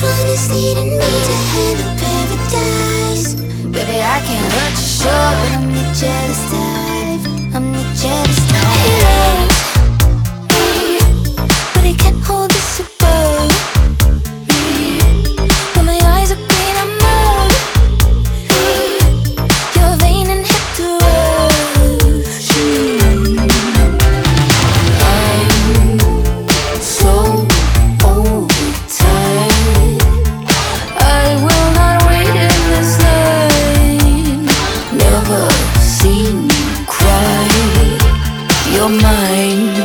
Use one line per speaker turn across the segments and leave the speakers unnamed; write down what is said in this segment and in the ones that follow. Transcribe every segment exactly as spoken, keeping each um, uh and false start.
Which one is leading me to hell or paradise? Baby, I can't hurt you, sure, but I'm the jealous type. I'm the jealous type. He loves me, but he can't hold this above me. When my eyes are green, I'm numb. You're vain and hip to rush me. I'm so overtired. I will not wait in this line. Never seen you cry. You're mine.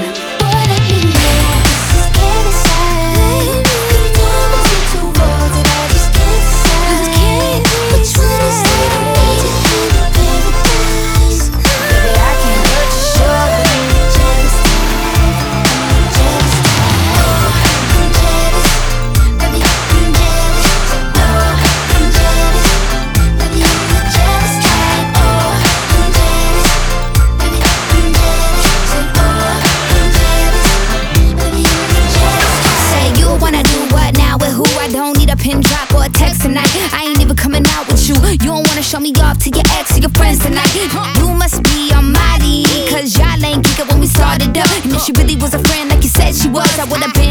Pin drop or a text tonight. I ain't even coming out with you. You don't wanna show me off to your ex or your friends tonight. You must be on my league, cause y'all ain't kick it when we started up. And if she really was a friend like you said she was, I would've been